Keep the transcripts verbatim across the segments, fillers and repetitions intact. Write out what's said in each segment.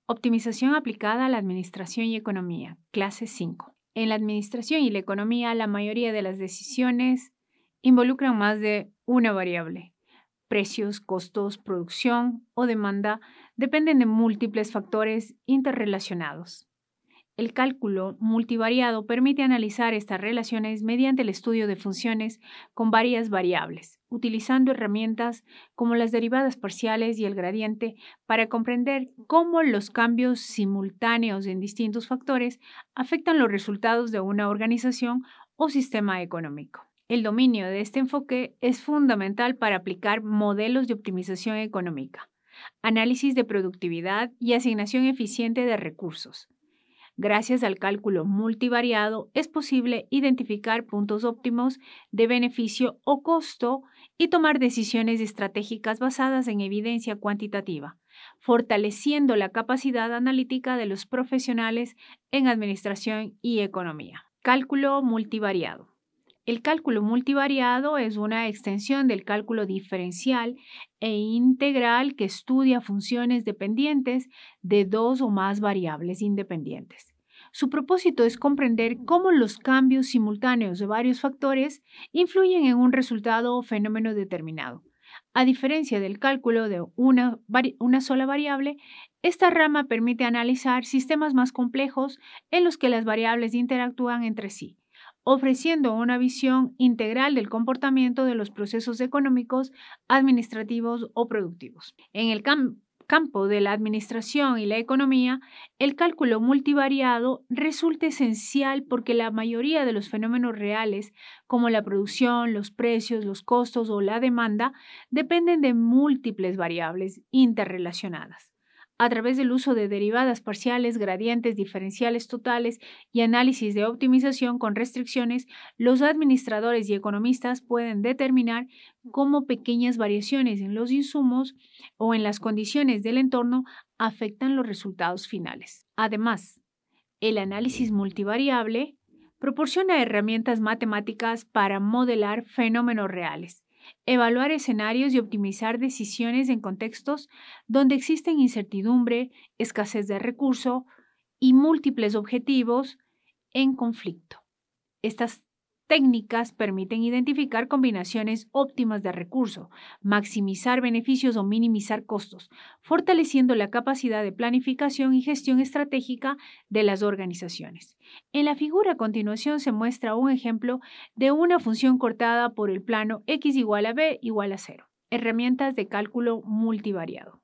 Optimización aplicada a la administración y economía, clase cinco. En la administración y la economía, la mayoría de las decisiones involucran más de una variable. Precios, costos, producción o demanda dependen de múltiples factores interrelacionados. El cálculo multivariado permite analizar estas relaciones mediante el estudio de funciones con varias variables, utilizando herramientas como las derivadas parciales y el gradiente para comprender cómo los cambios simultáneos en distintos factores afectan los resultados de una organización o sistema económico. El dominio de este enfoque es fundamental para aplicar modelos de optimización económica, análisis de productividad y asignación eficiente de recursos. Gracias al cálculo multivariado es posible identificar puntos óptimos de beneficio o costo y tomar decisiones estratégicas basadas en evidencia cuantitativa, fortaleciendo la capacidad analítica de los profesionales en administración y economía. Cálculo multivariado. El cálculo multivariado es una extensión del cálculo diferencial e integral que estudia funciones dependientes de dos o más variables independientes. Su propósito es comprender cómo los cambios simultáneos de varios factores influyen en un resultado o fenómeno determinado. A diferencia del cálculo de una, una sola variable, esta rama permite analizar sistemas más complejos en los que las variables interactúan entre sí, ofreciendo una visión integral del comportamiento de los procesos económicos, administrativos o productivos. En el cam- campo de la administración y la economía, el cálculo multivariado resulta esencial porque la mayoría de los fenómenos reales, como la producción, los precios, los costos o la demanda, dependen de múltiples variables interrelacionadas. A través del uso de derivadas parciales, gradientes, diferenciales totales y análisis de optimización con restricciones, los administradores y economistas pueden determinar cómo pequeñas variaciones en los insumos o en las condiciones del entorno afectan los resultados finales. Además, el análisis multivariable proporciona herramientas matemáticas para modelar fenómenos reales, evaluar escenarios y optimizar decisiones en contextos donde existen incertidumbre, escasez de recursos y múltiples objetivos en conflicto. Estas técnicas permiten identificar combinaciones óptimas de recursos, maximizar beneficios o minimizar costos, fortaleciendo la capacidad de planificación y gestión estratégica de las organizaciones. En la figura a continuación se muestra un ejemplo de una función cortada por el plano x igual a b igual a cero. Herramientas de cálculo multivariado.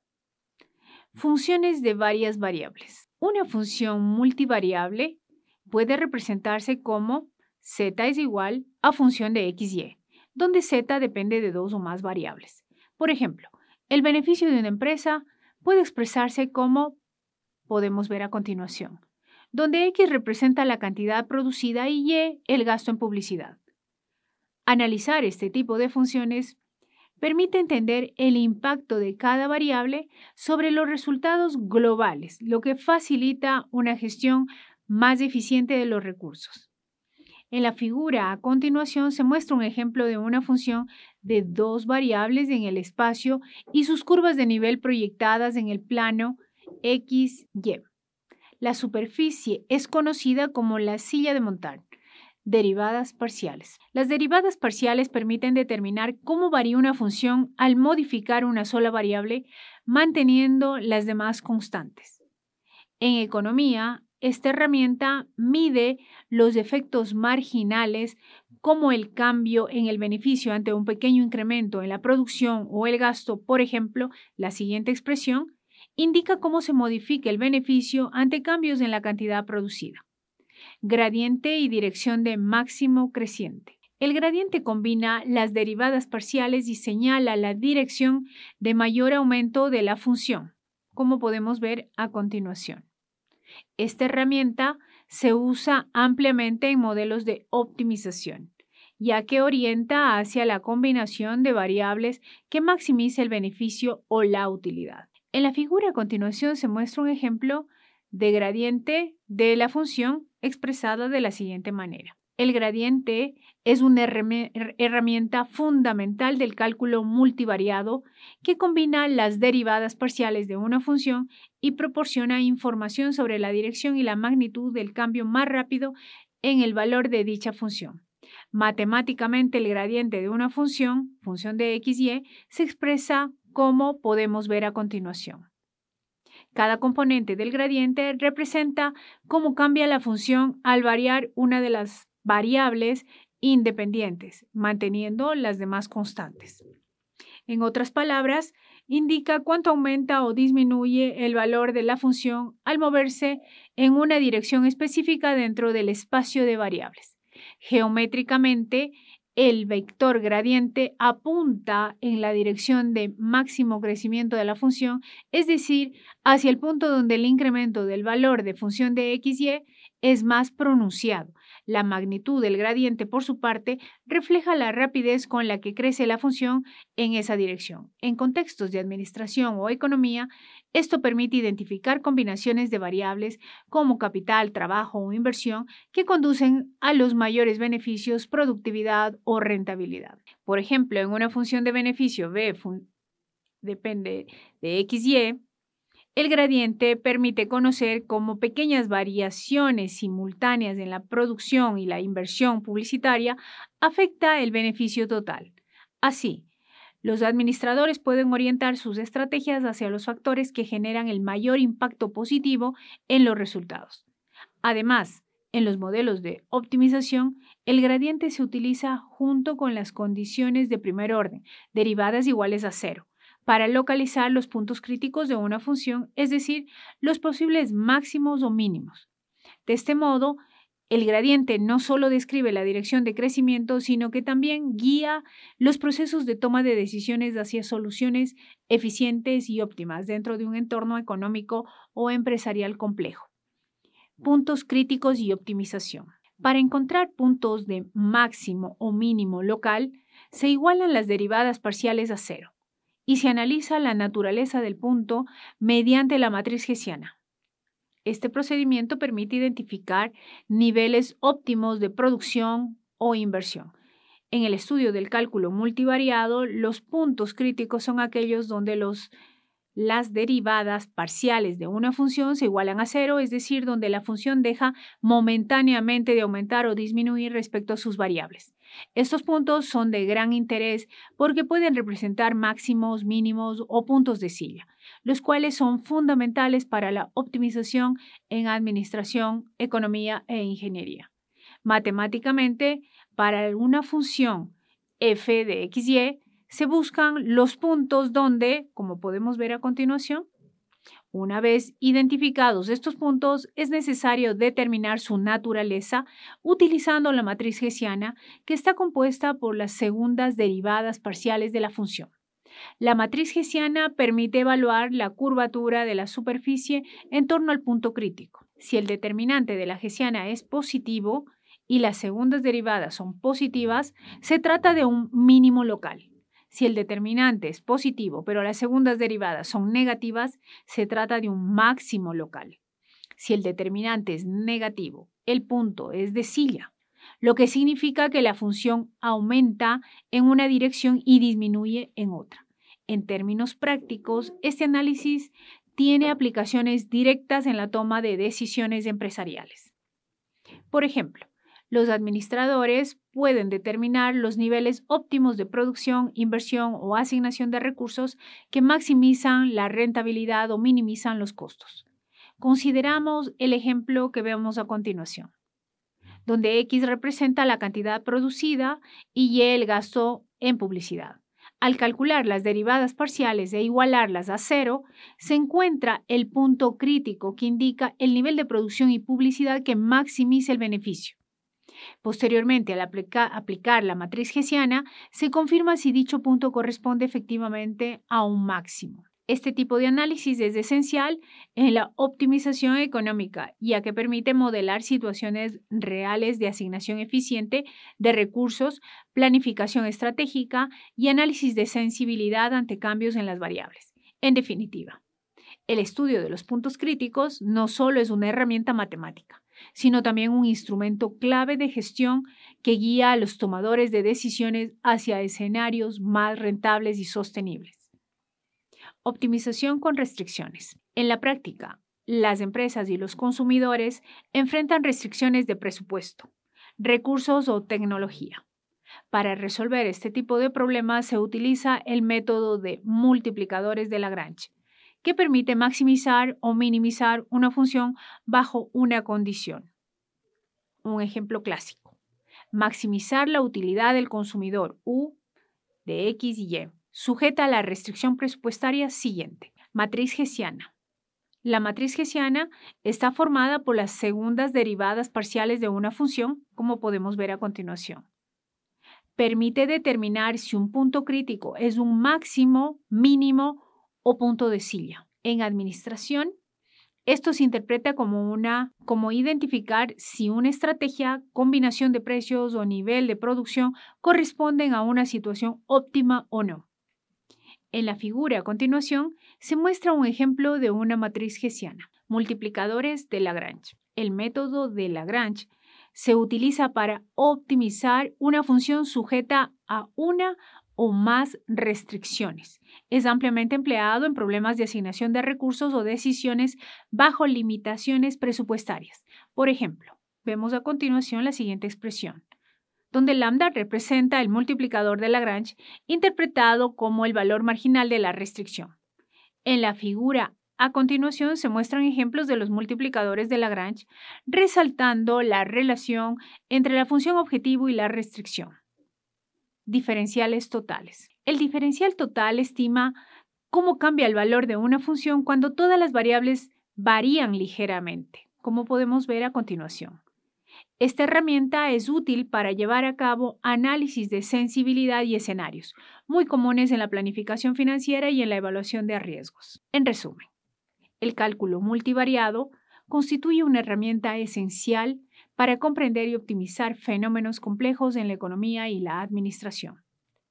Funciones de varias variables. Una función multivariable puede representarse como z es igual a función de xy, donde z depende de dos o más variables. Por ejemplo, el beneficio de una empresa puede expresarse como podemos ver a continuación, donde x representa la cantidad producida y y el gasto en publicidad. Analizar este tipo de funciones permite entender el impacto de cada variable sobre los resultados globales, lo que facilita una gestión más eficiente de los recursos. En la figura a continuación se muestra un ejemplo de una función de dos variables en el espacio y sus curvas de nivel proyectadas en el plano x y. La superficie es conocida como la silla de montar. Derivadas parciales. Las derivadas parciales permiten determinar cómo varía una función al modificar una sola variable, manteniendo las demás constantes. En economía, esta herramienta mide los efectos marginales como el cambio en el beneficio ante un pequeño incremento en la producción o el gasto. Por ejemplo, la siguiente expresión indica cómo se modifica el beneficio ante cambios en la cantidad producida. Gradiente y dirección de máximo creciente. El gradiente combina las derivadas parciales y señala la dirección de mayor aumento de la función, como podemos ver a continuación. Esta herramienta se usa ampliamente en modelos de optimización, ya que orienta hacia la combinación de variables que maximiza el beneficio o la utilidad. En la figura a continuación se muestra un ejemplo de gradiente de la función expresada de la siguiente manera. El gradiente es una herramienta fundamental del cálculo multivariado que combina las derivadas parciales de una función y proporciona información sobre la dirección y la magnitud del cambio más rápido en el valor de dicha función. Matemáticamente, el gradiente de una función, función de x y, se expresa como podemos ver a continuación. Cada componente del gradiente representa cómo cambia la función al variar una de las variables independientes, manteniendo las demás constantes. En otras palabras, indica cuánto aumenta o disminuye el valor de la función al moverse en una dirección específica dentro del espacio de variables. Geométricamente, el vector gradiente apunta en la dirección de máximo crecimiento de la función, es decir, hacia el punto donde el incremento del valor de función de x y es más pronunciado. La magnitud del gradiente, por su parte, refleja la rapidez con la que crece la función en esa dirección. En contextos de administración o economía, esto permite identificar combinaciones de variables como capital, trabajo o inversión que conducen a los mayores beneficios, productividad o rentabilidad. Por ejemplo, en una función de beneficio B fun- depende de x y, el gradiente permite conocer cómo pequeñas variaciones simultáneas en la producción y la inversión publicitaria afecta el beneficio total. Así, los administradores pueden orientar sus estrategias hacia los factores que generan el mayor impacto positivo en los resultados. Además, en los modelos de optimización, el gradiente se utiliza junto con las condiciones de primer orden, derivadas iguales a cero, para localizar los puntos críticos de una función, es decir, los posibles máximos o mínimos. De este modo, el gradiente no solo describe la dirección de crecimiento, sino que también guía los procesos de toma de decisiones hacia soluciones eficientes y óptimas dentro de un entorno económico o empresarial complejo. Puntos críticos y optimización. Para encontrar puntos de máximo o mínimo local, se igualan las derivadas parciales a cero y se analiza la naturaleza del punto mediante la matriz hessiana. Este procedimiento permite identificar niveles óptimos de producción o inversión. En el estudio del cálculo multivariado, los puntos críticos son aquellos donde los, las derivadas parciales de una función se igualan a cero, es decir, donde la función deja momentáneamente de aumentar o disminuir respecto a sus variables. Estos puntos son de gran interés porque pueden representar máximos, mínimos o puntos de silla, los cuales son fundamentales para la optimización en administración, economía e ingeniería. Matemáticamente, para una función f de x y, se buscan los puntos donde, como podemos ver a continuación, una vez identificados estos puntos, es necesario determinar su naturaleza utilizando la matriz hessiana, que está compuesta por las segundas derivadas parciales de la función. La matriz hessiana permite evaluar la curvatura de la superficie en torno al punto crítico. Si el determinante de la hessiana es positivo y las segundas derivadas son positivas, se trata de un mínimo local. Si el determinante es positivo, pero las segundas derivadas son negativas, se trata de un máximo local. Si el determinante es negativo, el punto es de silla, lo que significa que la función aumenta en una dirección y disminuye en otra. En términos prácticos, este análisis tiene aplicaciones directas en la toma de decisiones empresariales. Por ejemplo, los administradores pueden determinar los niveles óptimos de producción, inversión o asignación de recursos que maximizan la rentabilidad o minimizan los costos. Consideramos el ejemplo que vemos a continuación, donde X representa la cantidad producida y Y el gasto en publicidad. Al calcular las derivadas parciales e igualarlas a cero, se encuentra el punto crítico que indica el nivel de producción y publicidad que maximiza el beneficio. Posteriormente, al aplica, aplicar la matriz hessiana, se confirma si dicho punto corresponde efectivamente a un máximo. Este tipo de análisis es esencial en la optimización económica, ya que permite modelar situaciones reales de asignación eficiente de recursos, planificación estratégica y análisis de sensibilidad ante cambios en las variables. En definitiva, el estudio de los puntos críticos no solo es una herramienta matemática, sino también un instrumento clave de gestión que guía a los tomadores de decisiones hacia escenarios más rentables y sostenibles. Optimización con restricciones. En la práctica, las empresas y los consumidores enfrentan restricciones de presupuesto, recursos o tecnología. Para resolver este tipo de problemas se utiliza el método de multiplicadores de Lagrange, que permite maximizar o minimizar una función bajo una condición. Un ejemplo clásico: maximizar la utilidad del consumidor U de X y Y, sujeta a la restricción presupuestaria siguiente. Matriz Hessiana. La matriz hessiana está formada por las segundas derivadas parciales de una función, como podemos ver a continuación. Permite determinar si un punto crítico es un máximo, mínimo o punto de silla. En administración, esto se interpreta como, una, como identificar si una estrategia, combinación de precios o nivel de producción corresponden a una situación óptima o no. En la figura a continuación se muestra un ejemplo de una matriz hessiana. Multiplicadores de Lagrange. El método de Lagrange se utiliza para optimizar una función sujeta a una o más restricciones. Es ampliamente empleado en problemas de asignación de recursos o decisiones bajo limitaciones presupuestarias. Por ejemplo, vemos a continuación la siguiente expresión, donde lambda representa el multiplicador de Lagrange interpretado como el valor marginal de la restricción. En la figura a continuación se muestran ejemplos de los multiplicadores de Lagrange, resaltando la relación entre la función objetivo y la restricción. Diferenciales totales. El diferencial total estima cómo cambia el valor de una función cuando todas las variables varían ligeramente, como podemos ver a continuación. Esta herramienta es útil para llevar a cabo análisis de sensibilidad y escenarios, muy comunes en la planificación financiera y en la evaluación de riesgos. En resumen, el cálculo multivariado constituye una herramienta esencial para comprender y optimizar fenómenos complejos en la economía y la administración.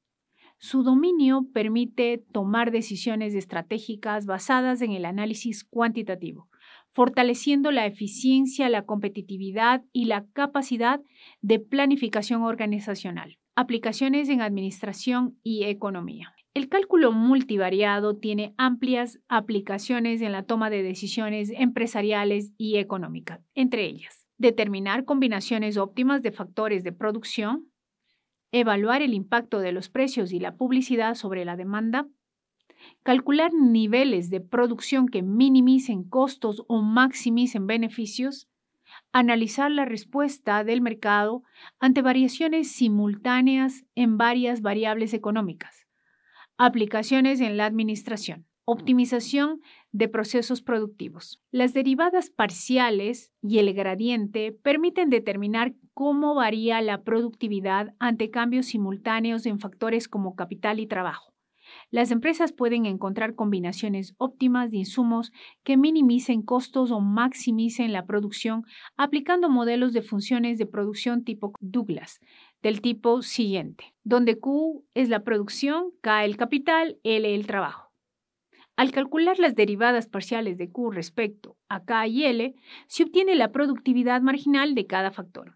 Su dominio permite tomar decisiones estratégicas basadas en el análisis cuantitativo, fortaleciendo la eficiencia, la competitividad y la capacidad de planificación organizacional. Aplicaciones en administración y economía. El cálculo multivariado tiene amplias aplicaciones en la toma de decisiones empresariales y económicas, entre ellas, determinar combinaciones óptimas de factores de producción, evaluar el impacto de los precios y la publicidad sobre la demanda, calcular niveles de producción que minimicen costos o maximicen beneficios, analizar la respuesta del mercado ante variaciones simultáneas en varias variables económicas, aplicaciones en la administración, optimización de procesos productivos. Las derivadas parciales y el gradiente permiten determinar cómo varía la productividad ante cambios simultáneos en factores como capital y trabajo. Las empresas pueden encontrar combinaciones óptimas de insumos que minimicen costos o maximicen la producción aplicando modelos de funciones de producción tipo Douglas, del tipo siguiente, donde Q es la producción, K el capital, L el trabajo. Al calcular las derivadas parciales de Q respecto a K y L, se obtiene la productividad marginal de cada factor.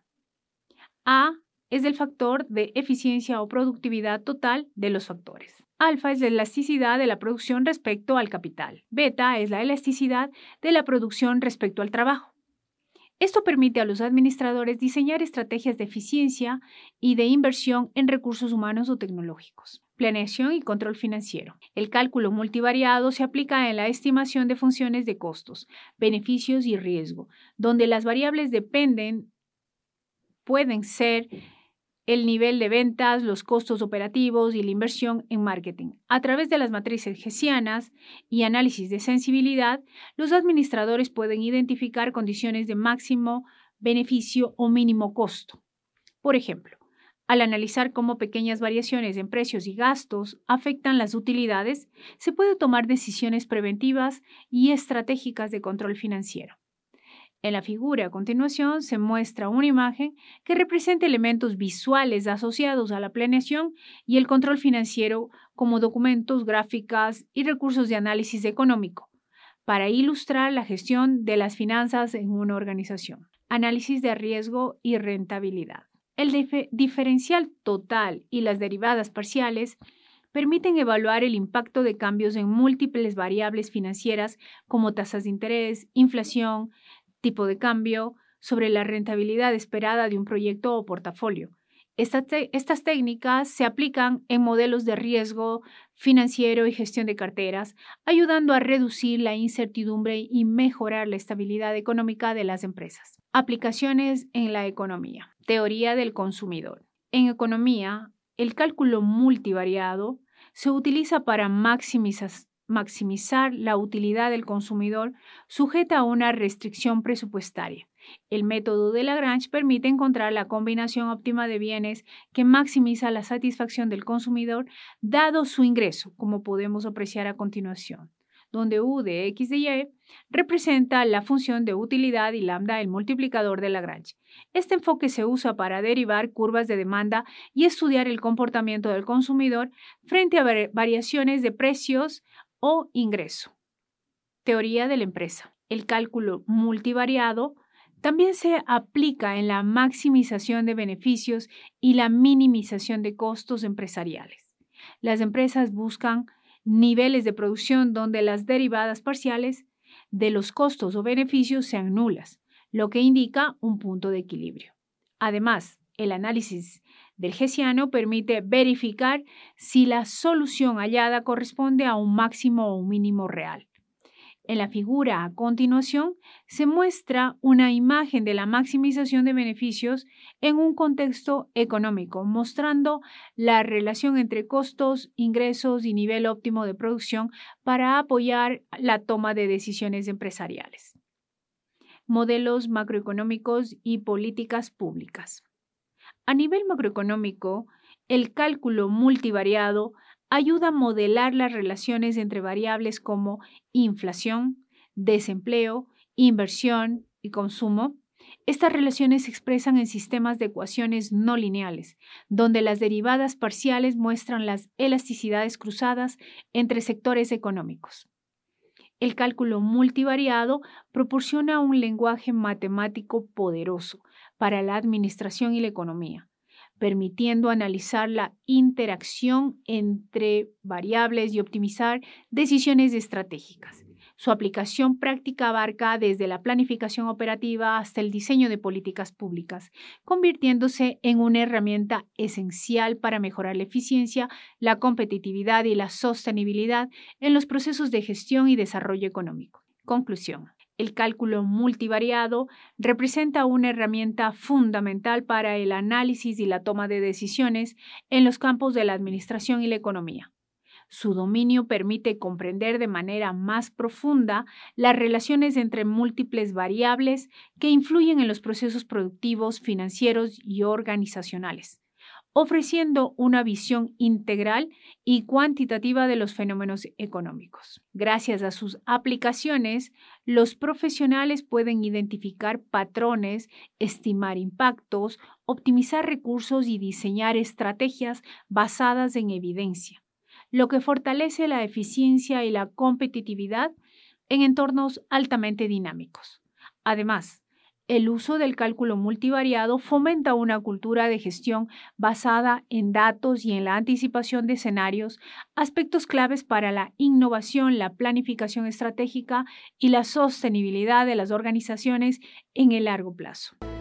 A es el factor de eficiencia o productividad total de los factores. Alfa es la elasticidad de la producción respecto al capital. Beta es la elasticidad de la producción respecto al trabajo. Esto permite a los administradores diseñar estrategias de eficiencia y de inversión en recursos humanos o tecnológicos. Planeación y control financiero. El cálculo multivariado se aplica en la estimación de funciones de costos, beneficios y riesgo, donde las variables dependen, pueden ser el nivel de ventas, los costos operativos y la inversión en marketing. A través de las matrices hessianas y análisis de sensibilidad, los administradores pueden identificar condiciones de máximo beneficio o mínimo costo. Por ejemplo, al analizar cómo pequeñas variaciones en precios y gastos afectan las utilidades, se puede tomar decisiones preventivas y estratégicas de control financiero. En la figura a continuación se muestra una imagen que representa elementos visuales asociados a la planeación y el control financiero como documentos, gráficas y recursos de análisis económico para ilustrar la gestión de las finanzas en una organización. Análisis de riesgo y rentabilidad. El dif- diferencial total y las derivadas parciales permiten evaluar el impacto de cambios en múltiples variables financieras como tasas de interés, inflación, tipo de cambio, sobre la rentabilidad esperada de un proyecto o portafolio. Estas, te- estas técnicas se aplican en modelos de riesgo financiero y gestión de carteras, ayudando a reducir la incertidumbre y mejorar la estabilidad económica de las empresas. Aplicaciones en la economía. Teoría del consumidor. En economía, el cálculo multivariado se utiliza para maximizar, maximizar la utilidad del consumidor sujeta a una restricción presupuestaria. El método de Lagrange permite encontrar la combinación óptima de bienes que maximiza la satisfacción del consumidor dado su ingreso, como podemos apreciar a continuación, donde U de X de Y representa la función de utilidad y lambda el multiplicador de Lagrange. Este enfoque se usa para derivar curvas de demanda y estudiar el comportamiento del consumidor frente a variaciones de precios o ingreso. Teoría de la empresa. El cálculo multivariado también se aplica en la maximización de beneficios y la minimización de costos empresariales. Las empresas buscan niveles de producción donde las derivadas parciales de los costos o beneficios sean nulas, lo que indica un punto de equilibrio. Además, el análisis del Hessiano permite verificar si la solución hallada corresponde a un máximo o un mínimo real. En la figura a continuación se muestra una imagen de la maximización de beneficios en un contexto económico, mostrando la relación entre costos, ingresos y nivel óptimo de producción para apoyar la toma de decisiones empresariales. Modelos macroeconómicos y políticas públicas. A nivel macroeconómico, el cálculo multivariado ayuda a modelar las relaciones entre variables como inflación, desempleo, inversión y consumo. Estas relaciones se expresan en sistemas de ecuaciones no lineales, donde las derivadas parciales muestran las elasticidades cruzadas entre sectores económicos. El cálculo multivariado proporciona un lenguaje matemático poderoso para la administración y la economía, permitiendo analizar la interacción entre variables y optimizar decisiones estratégicas. Su aplicación práctica abarca desde la planificación operativa hasta el diseño de políticas públicas, convirtiéndose en una herramienta esencial para mejorar la eficiencia, la competitividad y la sostenibilidad en los procesos de gestión y desarrollo económico. Conclusión. El cálculo multivariado representa una herramienta fundamental para el análisis y la toma de decisiones en los campos de la administración y la economía. Su dominio permite comprender de manera más profunda las relaciones entre múltiples variables que influyen en los procesos productivos, financieros y organizacionales, ofreciendo una visión integral y cuantitativa de los fenómenos económicos. Gracias a sus aplicaciones, los profesionales pueden identificar patrones, estimar impactos, optimizar recursos y diseñar estrategias basadas en evidencia, lo que fortalece la eficiencia y la competitividad en entornos altamente dinámicos. Además, el uso del cálculo multivariado fomenta una cultura de gestión basada en datos y en la anticipación de escenarios, aspectos claves para la innovación, la planificación estratégica y la sostenibilidad de las organizaciones en el largo plazo.